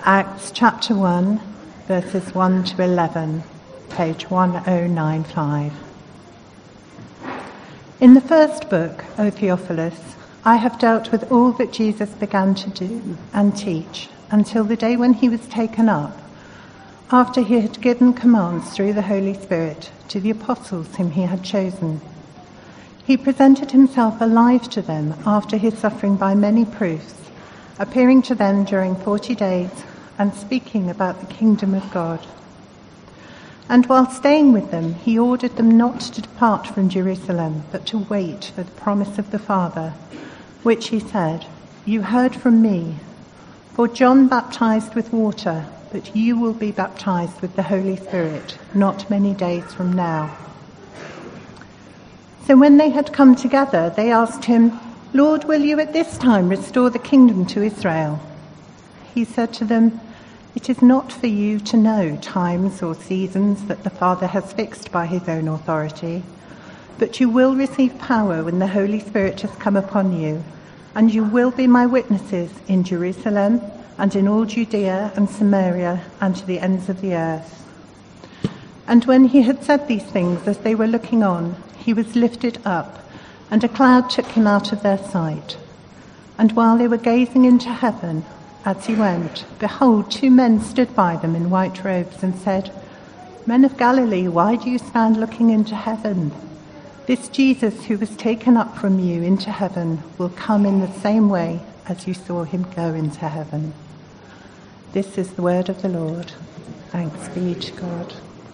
Acts chapter 1, verses 1 to 11, page 1095. In the first book, O Theophilus, I have dealt with all that Jesus began to do and teach until the day when he was taken up, after he had given commands through the Holy Spirit to the apostles whom he had chosen. He presented himself alive to them after his suffering by many proofs, appearing to them during 40 days and speaking about the kingdom of God. And while staying with them, he ordered them not to depart from Jerusalem, but to wait for the promise of the Father, which he said, "You heard from me, for John baptized with water, but you will be baptized with the Holy Spirit not many days from now." So when they had come together, they asked him, "Lord, will you at this time restore the kingdom to Israel?" He said to them, "It is not for you to know times or seasons that the Father has fixed by his own authority, but you will receive power when the Holy Spirit has come upon you, and you will be my witnesses in Jerusalem and in all Judea and Samaria and to the ends of the earth." And when he had said these things, as they were looking on, he was lifted up, and a cloud took him out of their sight. And while they were gazing into heaven, as he went, behold, 2 men stood by them in white robes and said, "Men of Galilee, why do you stand looking into heaven? This Jesus who was taken up from you into heaven will come in the same way as you saw him go into heaven." This is the word of the Lord. Thanks be to God.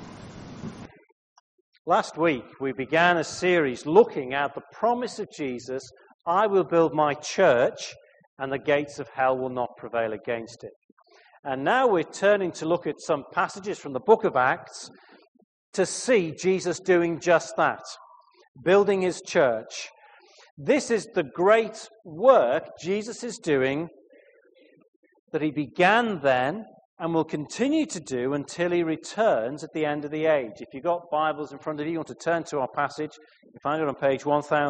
Last week, we began a series looking at the promise of Jesus, "I will build my church, and the gates of hell will not prevail against it." And now we're turning to look at some passages from the book of Acts to see Jesus doing just that, building his church. This is the great work Jesus is doing that he began then and will continue to do until he returns at the end of the age. If you've got Bibles in front of you, you want to turn to our passage, you find it on page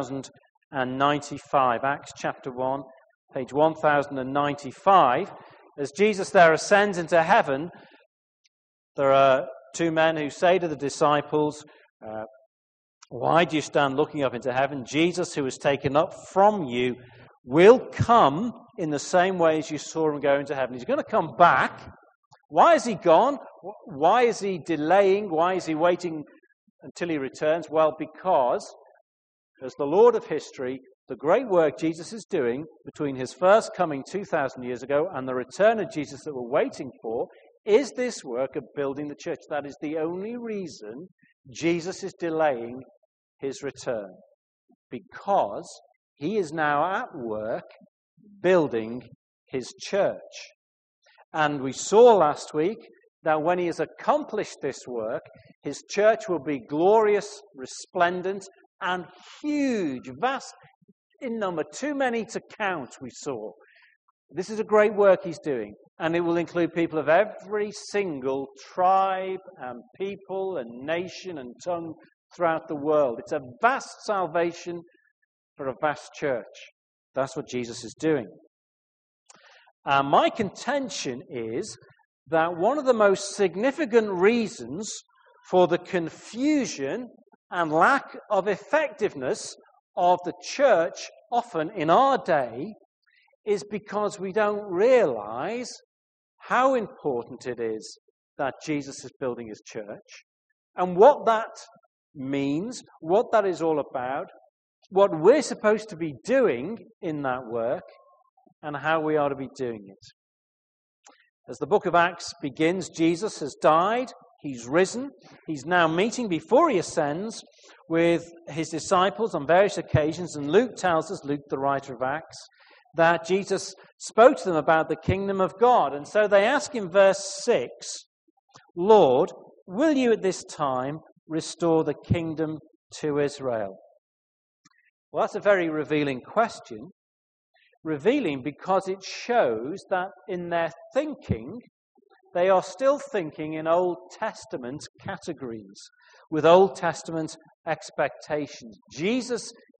1095, Acts chapter 1, page 1095. As Jesus there ascends into heaven, there are 2 men who say to the disciples, "Why do you stand looking up into heaven? Jesus, who was taken up from you, will come in the same way as you saw him go into heaven." He's going to come back. Why is he gone? Why is he delaying? Why is he waiting until he returns? Well, because as the Lord of history, the great work Jesus is doing between his first coming 2,000 years ago and the return of Jesus that we're waiting for is this work of building the church. That is the only reason Jesus is delaying his return, because he is now at work building his church. And we saw last week that when he has accomplished this work, his church will be glorious, resplendent, and huge, vast in number, too many to count, we saw. This is a great work he's doing, and it will include people of every single tribe and people and nation and tongue throughout the world. It's a vast salvation for a vast church. That's what Jesus is doing. My contention is that one of the most significant reasons for the confusion and lack of effectiveness of the church often in our day is because we don't realize how important it is that Jesus is building his church and what that means, what that is all about, what we're supposed to be doing in that work, and how we are to be doing it. As the book of Acts begins, Jesus has died, he's risen, he's now meeting before he ascends with his disciples on various occasions, and Luke tells us, Luke the writer of Acts, that Jesus spoke to them about the kingdom of God. And so they ask in verse 6, "Lord, will you at this time restore the kingdom to Israel?" Well, that's a very revealing question. Revealing because it shows that in their thinking, they are still thinking in Old Testament categories, with Old Testament expectations. Jesus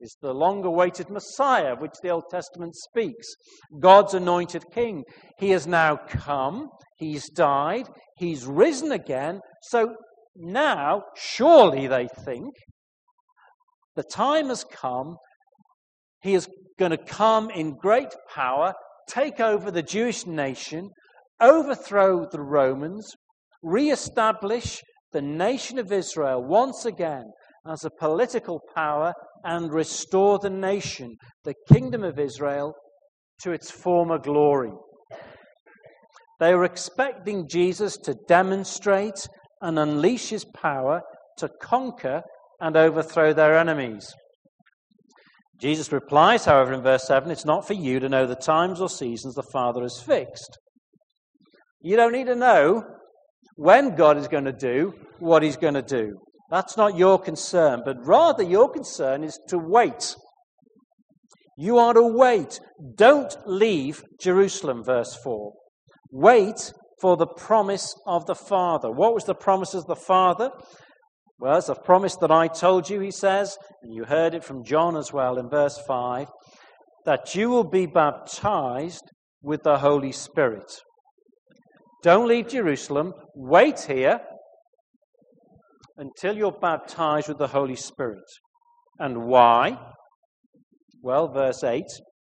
is the long-awaited Messiah, of which the Old Testament speaks. God's anointed king. He has now come, he's died, he's risen again. So now, surely they think, the time has come. He is going to come in great power, take over the Jewish nation, overthrow the Romans, re-establish the nation of Israel once again as a political power and restore the nation, the kingdom of Israel, to its former glory. They were expecting Jesus to demonstrate and unleash his power to conquer and overthrow their enemies. Jesus replies, however, in verse 7, it's not for you to know the times or seasons the Father has fixed. You don't need to know when God is going to do what he's going to do. That's not your concern, but rather your concern is to wait. You are to wait. Don't leave Jerusalem, verse 4. Wait for the promise of the Father. What was the promise of the Father? Well, it's a promise that I told you, he says, and you heard it from John as well in verse 5, that you will be baptized with the Holy Spirit. Don't leave Jerusalem. Wait here until you're baptized with the Holy Spirit. And why? Well, verse 8,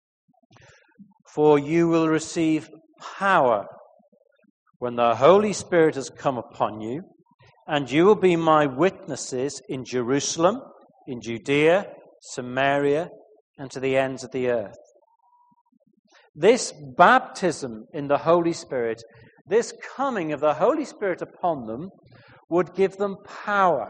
for you will receive power when the Holy Spirit has come upon you, and you will be my witnesses in Jerusalem, in Judea, Samaria, and to the ends of the earth. This baptism in the Holy Spirit, this coming of the Holy Spirit upon them, would give them power.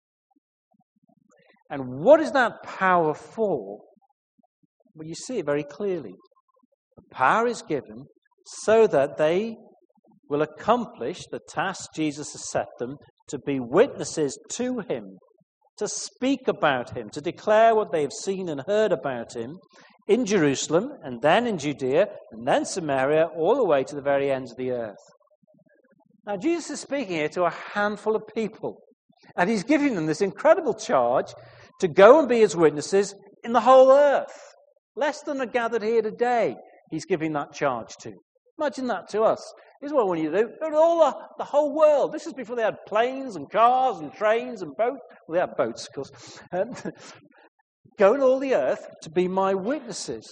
And what is that power for? Well, you see it very clearly. The power is given so that they will accomplish the task Jesus has set them, to be witnesses to him, to speak about him, to declare what they have seen and heard about him in Jerusalem, and then in Judea, and then Samaria, all the way to the very ends of the earth. Now, Jesus is speaking here to a handful of people, and he's giving them this incredible charge to go and be his witnesses in the whole earth. Less than are gathered here today, he's giving that charge to. Imagine that to us. This is what I want you to do. Go to all the whole world. This is before they had planes and cars and trains and boats. Well, they had boats, of course. Go to all the earth to be my witnesses.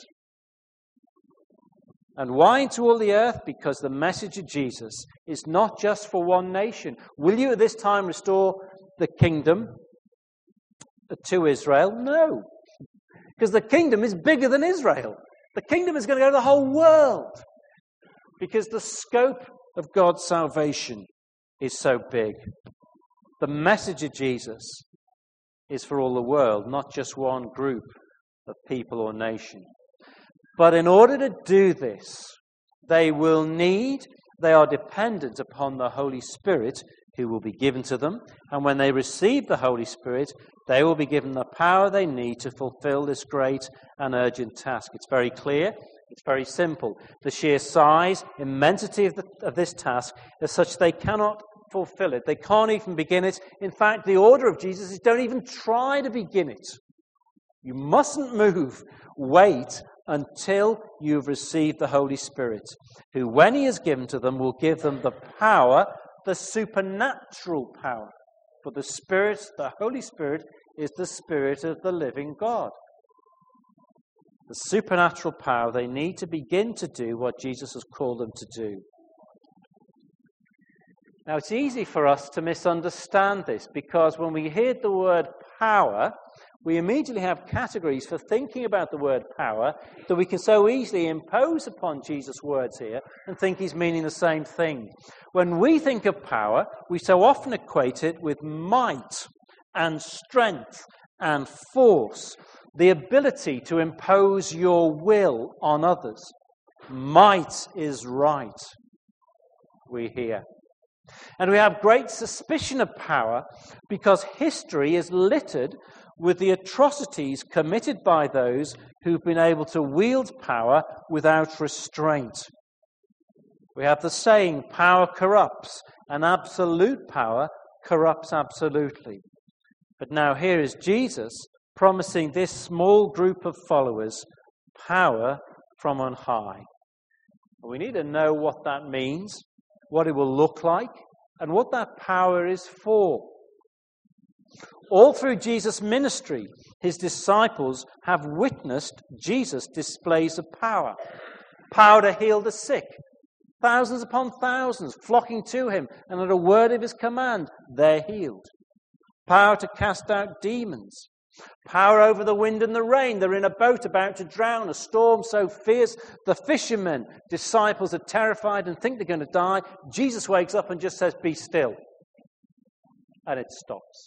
And why into all the earth? Because the message of Jesus is not just for one nation. Will you at this time restore the kingdom to Israel? No. Because the kingdom is bigger than Israel. The kingdom is going to go to the whole world. Because the scope of God's salvation is so big. The message of Jesus is for all the world, not just one group of people or nation. But in order to do this, they are dependent upon the Holy Spirit who will be given to them. And when they receive the Holy Spirit, they will be given the power they need to fulfill this great and urgent task. It's very clear. It's very simple. The sheer size, immensity of this task is such they cannot fulfill it. They can't even begin it. In fact, the order of Jesus is don't even try to begin it. You mustn't move. Wait until you've received the Holy Spirit, who, when he is given to them, will give them the power, the supernatural power. For the Spirit, the Holy Spirit, is the Spirit of the living God. The supernatural power they need to begin to do what Jesus has called them to do. Now, it's easy for us to misunderstand this because when we hear the word power, we immediately have categories for thinking about the word power that we can so easily impose upon Jesus' words here and think he's meaning the same thing. When we think of power, we so often equate it with might and strength and force, the ability to impose your will on others. Might is right, we hear. And we have great suspicion of power because history is littered with the atrocities committed by those who've been able to wield power without restraint. We have the saying, power corrupts, and absolute power corrupts absolutely. But now here is Jesus promising this small group of followers power from on high. We need to know what that means, what it will look like, and what that power is for. All through Jesus' ministry, his disciples have witnessed Jesus' displays of power. Power to heal the sick. Thousands upon thousands flocking to him, and at a word of his command, they're healed. Power to cast out demons. Power over the wind and the rain. They're in a boat about to drown, a storm so fierce, the fishermen, disciples, are terrified and think they're going to die. Jesus wakes up and just says, "Be still." And it stops.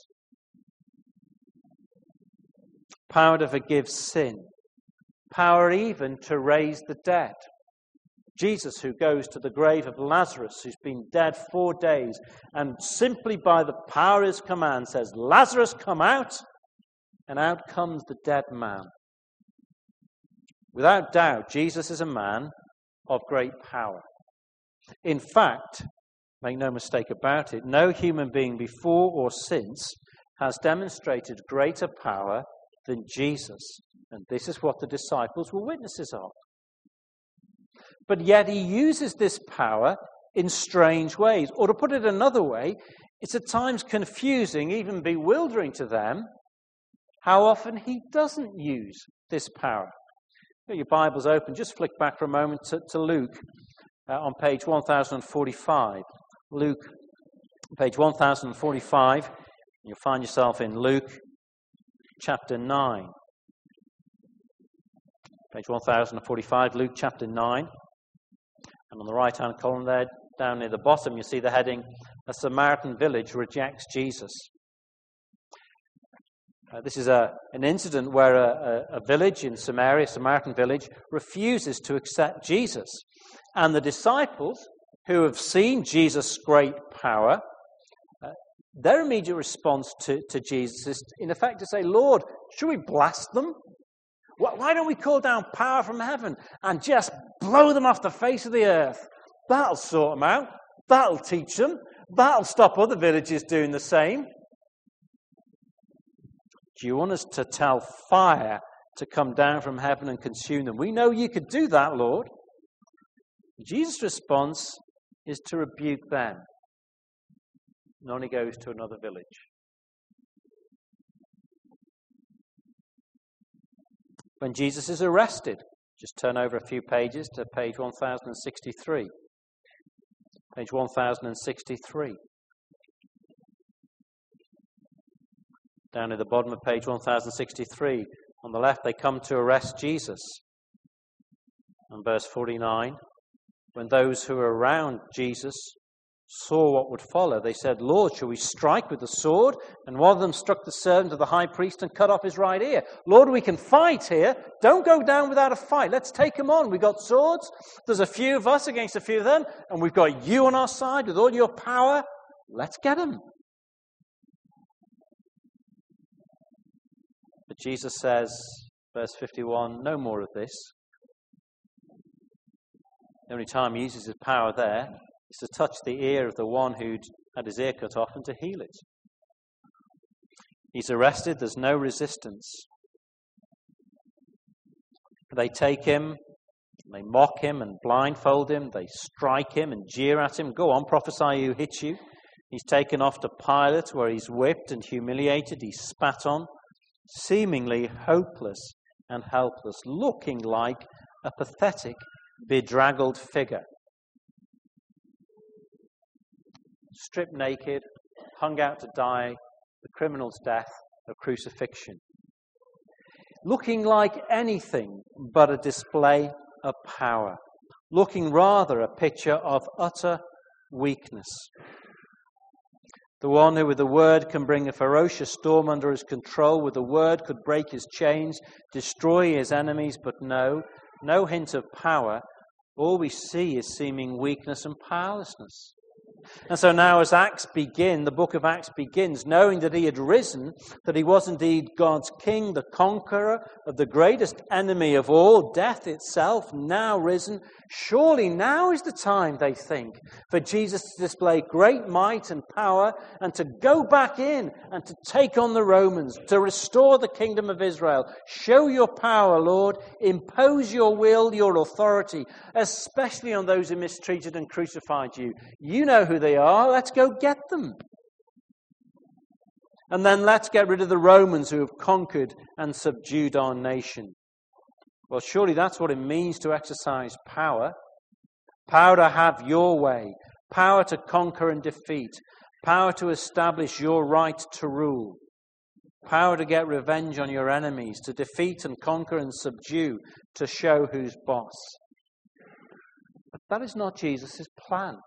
Power to forgive sin. Power even to raise the dead. Jesus, who goes to the grave of Lazarus, who's been dead 4 days, and simply by the power of his command says, "Lazarus, come out," and out comes the dead man. Without doubt, Jesus is a man of great power. In fact, make no mistake about it, no human being before or since has demonstrated greater power than Jesus. And this is what the disciples were witnesses of. But yet he uses this power in strange ways. Or to put it another way, it's at times confusing, even bewildering to them, how often he doesn't use this power. Your Bible's open. Just flick back for a moment to Luke on page 1045. Luke, page 1045. You'll find yourself in Luke chapter 9. Page 1045, Luke chapter 9. And on the right-hand column there, down near the bottom, you see the heading, "A Samaritan Village Rejects Jesus." This is an incident where a village in Samaria, a Samaritan village, refuses to accept Jesus. And the disciples, who have seen Jesus' great power, their immediate response to Jesus is, in effect, to say, "Lord, should we blast them? Why don't we call down power from heaven and just blow them off the face of the earth? That'll sort them out. That'll teach them. That'll stop other villages doing the same." Do you want us to tell fire to come down from heaven and consume them? "We know you could do that, Lord." Jesus' response is to rebuke them. And on he goes to another village. When Jesus is arrested, just turn over a few pages to page 1063. Page 1063. Down at the bottom of page 1063, on the left, they come to arrest Jesus. And verse 49, when those who were around Jesus saw what would follow, they said, "Lord, shall we strike with the sword?" And one of them struck the servant of the high priest and cut off his right ear. "Lord, we can fight here. Don't go down without a fight. Let's take them on. We've got swords. There's a few of us against a few of them. And we've got you on our side with all your power. Let's get them." But Jesus says, verse 51, "No more of this." The only time he uses his power there is to touch the ear of the one who'd had his ear cut off and to heal it. He's arrested. There's no resistance. They take him, they mock him and blindfold him. They strike him and jeer at him. "Go on, prophesy who hit you." He's taken off to Pilate, where he's whipped and humiliated. He's spat on, seemingly hopeless and helpless, looking like a pathetic, bedraggled figure. Stripped naked, hung out to die, the criminal's death, a crucifixion. Looking like anything but a display of power. Looking rather a picture of utter weakness. The one who with the word can bring a ferocious storm under his control, with the word could break his chains, destroy his enemies, but no hint of power. All we see is seeming weakness and powerlessness. And so now as the book of Acts begins, knowing that he had risen, that he was indeed God's king, the conqueror of the greatest enemy of all, death itself, now risen, surely now is the time, they think, for Jesus to display great might and power and to go back in and to take on the Romans, to restore the kingdom of Israel. Show your power, Lord. Impose your will, your authority, especially on those who mistreated and crucified you. You know who they are. Let's go get them. And then let's get rid of the Romans who have conquered and subdued our nation. Well, surely that's what it means to exercise power. Power to have your way. Power to conquer and defeat. Power to establish your right to rule. Power to get revenge on your enemies. To defeat and conquer and subdue. To show who's boss. But that is not Jesus' plan.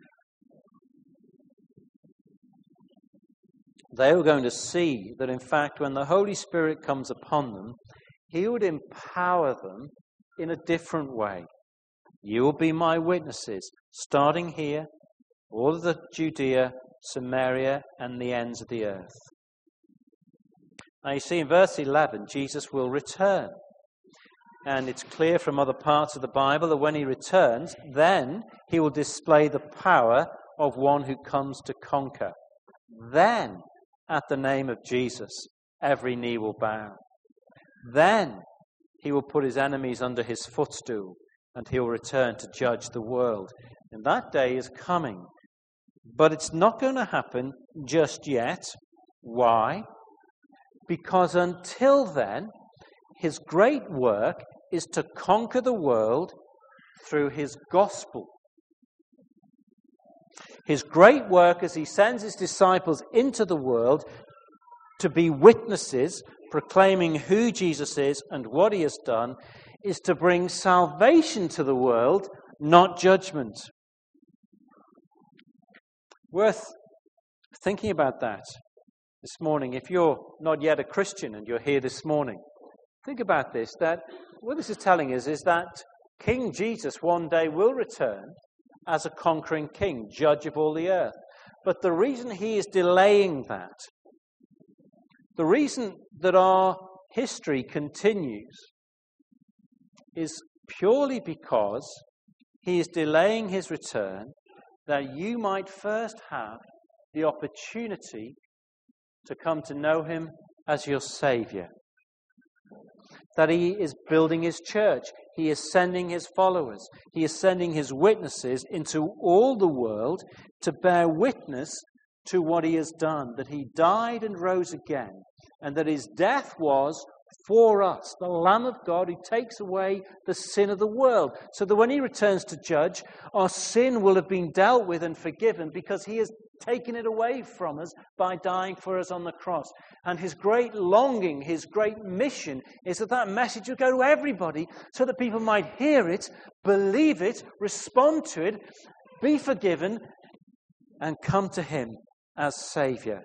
They were going to see that, in fact, when the Holy Spirit comes upon them, he would empower them in a different way. You will be my witnesses, starting here, all of the Judea, Samaria, and the ends of the earth. Now you see in verse 11, Jesus will return. And it's clear from other parts of the Bible that when he returns, then he will display the power of one who comes to conquer. Then, at the name of Jesus, every knee will bow. Then he will put his enemies under his footstool, and he will return to judge the world. And that day is coming. But it's not going to happen just yet. Why? Because until then, his great work is to conquer the world through his gospel. His great work as he sends his disciples into the world to be witnesses, proclaiming who Jesus is and what he has done, is to bring salvation to the world, not judgment. Worth thinking about that this morning. If you're not yet a Christian and you're here this morning, think about this, that what this is telling us is that King Jesus one day will return as a conquering king, judge of all the earth. But the reason he is delaying that, the reason that our history continues, is purely because he is delaying his return that you might first have the opportunity to come to know him as your Saviour. That he is building his church. He is sending his followers. He is sending his witnesses into all the world to bear witness to what he has done. That he died and rose again. And that his death was for us, the Lamb of God who takes away the sin of the world. So that when he returns to judge, our sin will have been dealt with and forgiven because he has taken it away from us by dying for us on the cross. And his great longing, his great mission is that that message would go to everybody so that people might hear it, believe it, respond to it, be forgiven, and come to him as Saviour.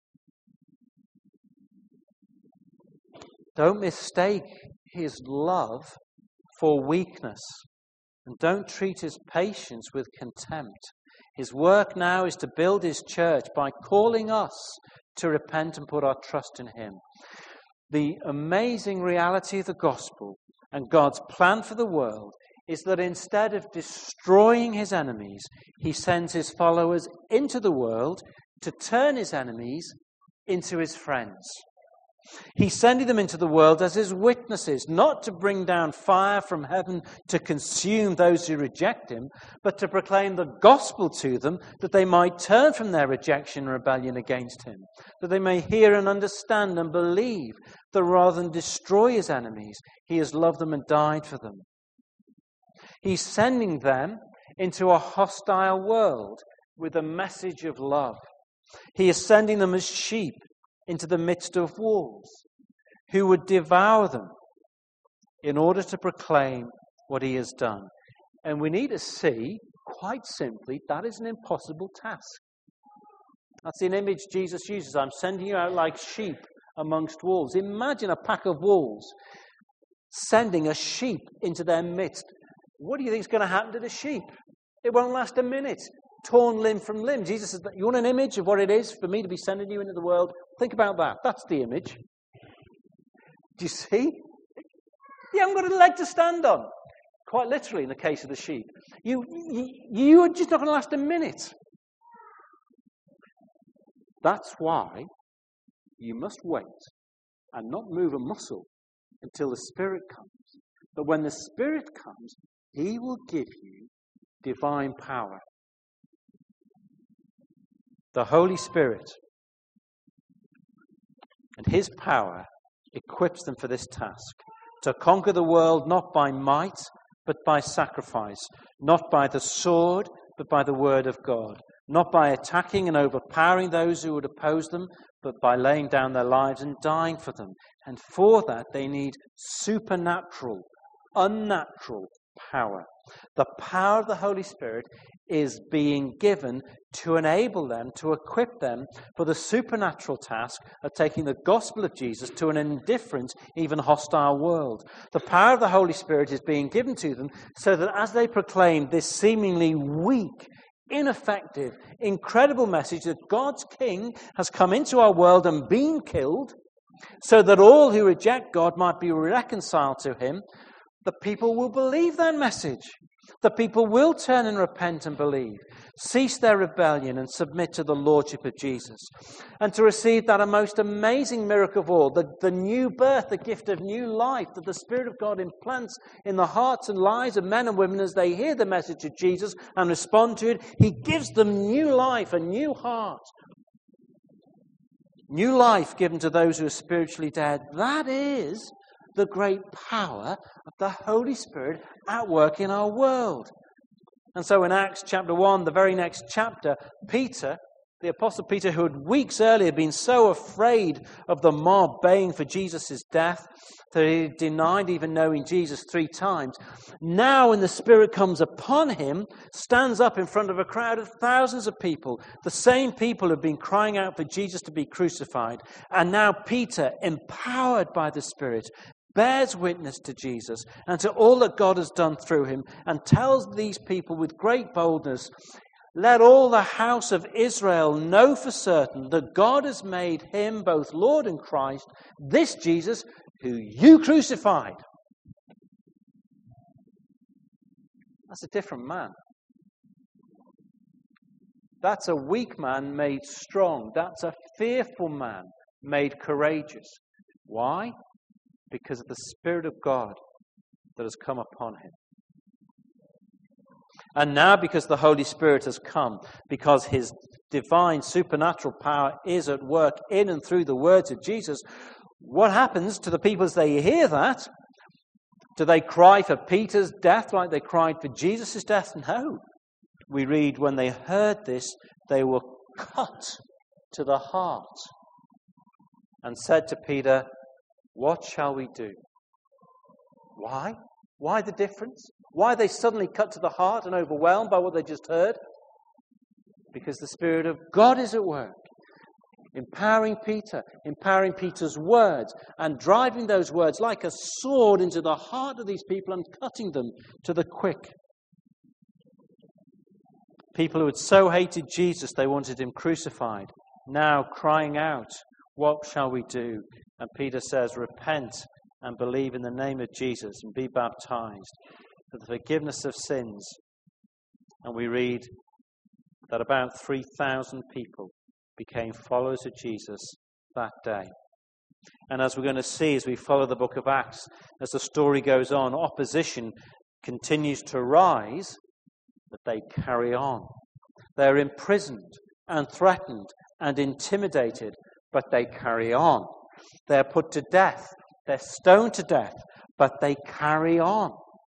Don't mistake his love for weakness, and don't treat his patience with contempt. His work now is to build his church by calling us to repent and put our trust in him. The amazing reality of the gospel and God's plan for the world is that instead of destroying his enemies, he sends his followers into the world to turn his enemies into his friends. He's sending them into the world as his witnesses, not to bring down fire from heaven to consume those who reject him, but to proclaim the gospel to them, that they might turn from their rejection and rebellion against him, that they may hear and understand and believe that rather than destroy his enemies, he has loved them and died for them. He's sending them into a hostile world with a message of love. He is sending them as sheep into the midst of wolves, who would devour them in order to proclaim what he has done. And we need to see, quite simply, that is an impossible task. That's an image Jesus uses. I'm sending you out like sheep amongst wolves. Imagine a pack of wolves sending a sheep into their midst. What do you think is going to happen to the sheep? It won't last a minute. torn limb from limb. Jesus says, you want an image of what it is for me to be sending you into the world? Think about that. That's the image. Do you see? You haven't got a leg to stand on. Quite literally in the case of the sheep. You are just not going to last a minute. That's why you must wait and not move a muscle until the Spirit comes. But when the Spirit comes, He will give you divine power. The Holy Spirit and His power equips them for this task. To conquer the world not by might, but by sacrifice. Not by the sword, but by the word of God. Not by attacking and overpowering those who would oppose them, but by laying down their lives and dying for them. And for that, they need supernatural, unnatural power. The power of the Holy Spirit is being given to enable them, to equip them for the supernatural task of taking the gospel of Jesus to an indifferent, even hostile world. The power of the Holy Spirit is being given to them so that as they proclaim this seemingly weak, ineffective, incredible message that God's King has come into our world and been killed, so that all who reject God might be reconciled to Him, the people will believe that message. The people will turn and repent and believe, cease their rebellion and submit to the Lordship of Jesus, and to receive that a most amazing miracle of all, the new birth, the gift of new life that the Spirit of God implants in the hearts and lives of men and women as they hear the message of Jesus and respond to it. He gives them new life, a new heart. New life given to those who are spiritually dead. That is the great power of the Holy Spirit at work in our world. And so in Acts chapter 1, the very next chapter, Peter, the Apostle Peter, who had weeks earlier been so afraid of the mob baying for Jesus' death that he denied even knowing Jesus 3 times, now when the Spirit comes upon him, stands up in front of a crowd of thousands of people, the same people who have been crying out for Jesus to be crucified. And now Peter, empowered by the Spirit, bears witness to Jesus and to all that God has done through him, and tells these people with great boldness, let all the house of Israel know for certain that God has made him both Lord and Christ, this Jesus who you crucified. That's a different man. That's a weak man made strong. That's a fearful man made courageous. Why? Because of the Spirit of God that has come upon him. And now because the Holy Spirit has come, because his divine supernatural power is at work in and through the words of Jesus, what happens to the people as they hear that? Do they cry for Peter's death like they cried for Jesus' death? No. We read, when they heard this, they were cut to the heart and said to Peter, what shall we do? Why? Why the difference? Why are they suddenly cut to the heart and overwhelmed by what they just heard? Because the Spirit of God is at work, empowering Peter's words, and driving those words like a sword into the heart of these people and cutting them to the quick. People who had so hated Jesus they wanted him crucified, now crying out, what shall we do? And Peter says, repent and believe in the name of Jesus and be baptized for the forgiveness of sins. And we read that about 3,000 people became followers of Jesus that day. And as we're going to see as we follow the book of Acts, as the story goes on, opposition continues to rise, but they carry on. They're imprisoned and threatened and intimidated, but they carry on. They're put to death. They're stoned to death, but they carry on.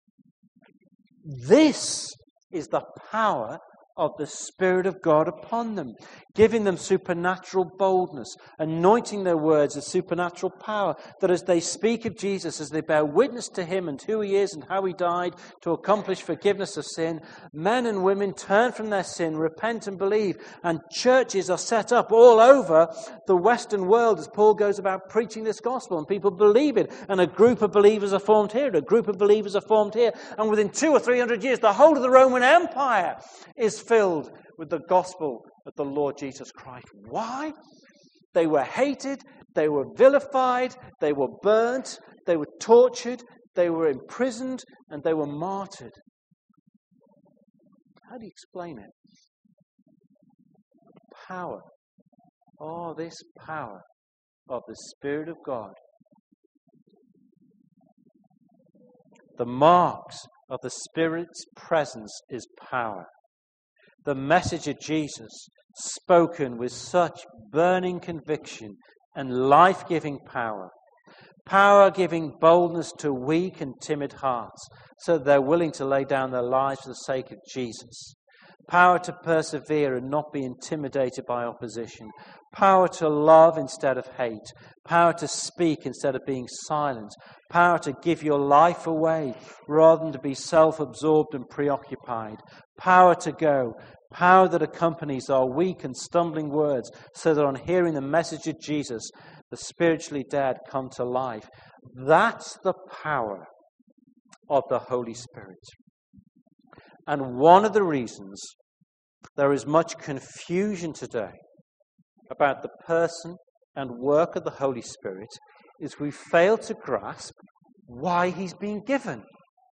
This is the power of the Spirit of God upon them, giving them supernatural boldness, anointing their words with supernatural power, that as they speak of Jesus, as they bear witness to him and who he is and how he died to accomplish forgiveness of sin, men and women turn from their sin, repent and believe, and churches are set up all over the Western world as Paul goes about preaching this gospel, and people believe it, and a group of believers are formed here, a group of believers are formed here, and within 200 or 300 years, the whole of the Roman Empire is filled with the gospel of the Lord Jesus Christ. Why? They were hated, they were vilified, they were burnt, they were tortured, they were imprisoned, and they were martyred. How do you explain it? Power. Oh, this power of the Spirit of God. The marks of the Spirit's presence is power. The message of Jesus, spoken with such burning conviction and life-giving power. Power giving boldness to weak and timid hearts, so that they're willing to lay down their lives for the sake of Jesus. Power to persevere and not be intimidated by opposition. Power to love instead of hate. Power to speak instead of being silent. Power to give your life away rather than to be self-absorbed and preoccupied. Power to go. Power that accompanies our weak and stumbling words, so that on hearing the message of Jesus, the spiritually dead come to life. That's the power of the Holy Spirit. And one of the reasons there is much confusion today about the person and work of the Holy Spirit is we fail to grasp why he's been given.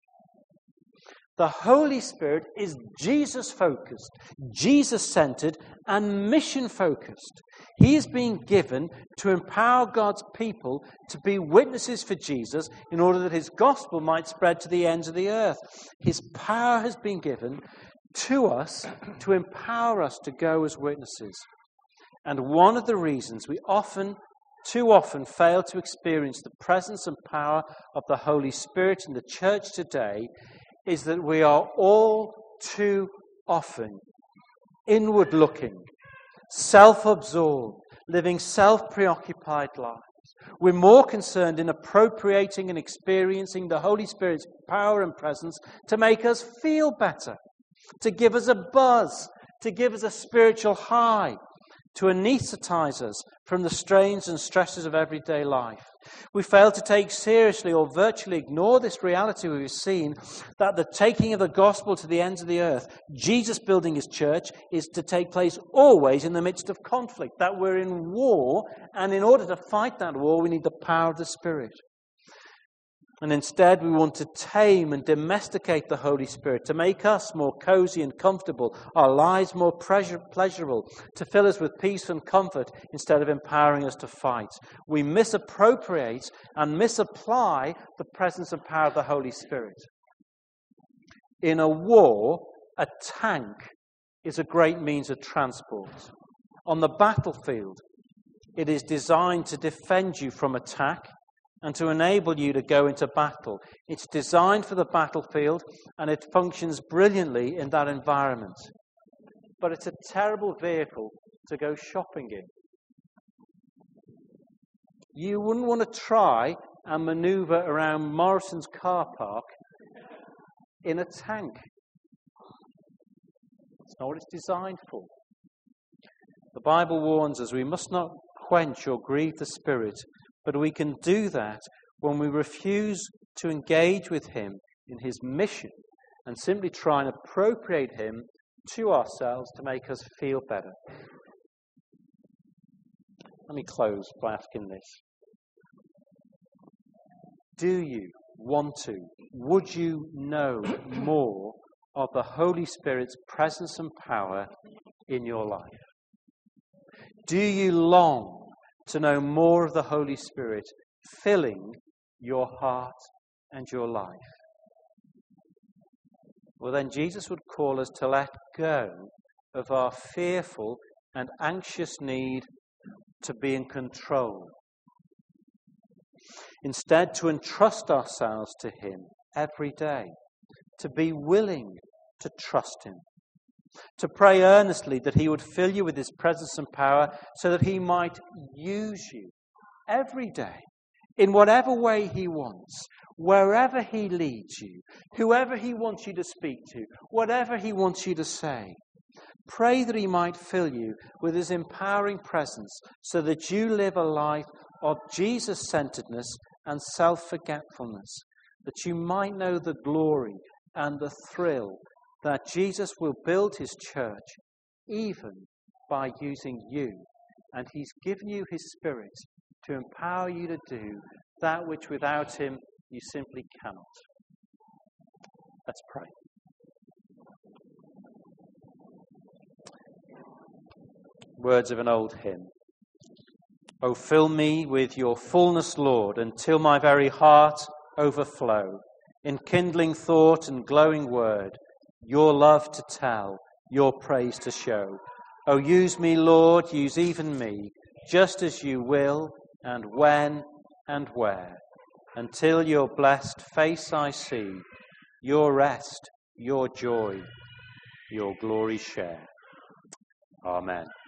The Holy Spirit is Jesus-focused, Jesus-centered, and mission-focused. He is being given to empower God's people to be witnesses for Jesus in order that his gospel might spread to the ends of the earth. His power has been given to us to empower us to go as witnesses. And one of the reasons we too often fail to experience the presence and power of the Holy Spirit in the church today is that we are all too often inward-looking, self-absorbed, living self-preoccupied lives. We're more concerned in appropriating and experiencing the Holy Spirit's power and presence to make us feel better, to give us a buzz, to give us a spiritual high, to anesthetize us from the strains and stresses of everyday life. We fail to take seriously or virtually ignore this reality we've seen, that the taking of the gospel to the ends of the earth, Jesus building his church, is to take place always in the midst of conflict, that we're in war, and in order to fight that war, we need the power of the Spirit. And instead, we want to tame and domesticate the Holy Spirit, to make us more cozy and comfortable, our lives more pleasurable, to fill us with peace and comfort instead of empowering us to fight. We misappropriate and misapply the presence and power of the Holy Spirit. In a war, a tank is a great means of transport. On the battlefield, it is designed to defend you from attack and to enable you to go into battle. It's designed for the battlefield, and it functions brilliantly in that environment. But it's a terrible vehicle to go shopping in. You wouldn't want to try and maneuver around Morrison's car park in a tank. It's not what it's designed for. The Bible warns us we must not quench or grieve the Spirit, but we can do that when we refuse to engage with him in his mission and simply try and appropriate him to ourselves to make us feel better. Let me close by asking this. Would you know more of the Holy Spirit's presence and power in your life? Do you long to know more of the Holy Spirit filling your heart and your life? Well, then Jesus would call us to let go of our fearful and anxious need to be in control. Instead, to entrust ourselves to him every day, to be willing to trust him, to pray earnestly that he would fill you with his presence and power so that he might use you every day in whatever way he wants, wherever he leads you, whoever he wants you to speak to, whatever he wants you to say. Pray that he might fill you with his empowering presence so that you live a life of Jesus-centeredness and self-forgetfulness, that you might know the glory and the thrill that Jesus will build his church even by using you. And he's given you his Spirit to empower you to do that which without him you simply cannot. Let's pray. Words of an old hymn. Oh, fill me with your fullness, Lord, until my very heart overflow, in kindling thought and glowing word, your love to tell, your praise to show. Oh, use me, Lord, use even me, just as you will, and when and where, until your blessed face I see, your rest, your joy, your glory share. Amen.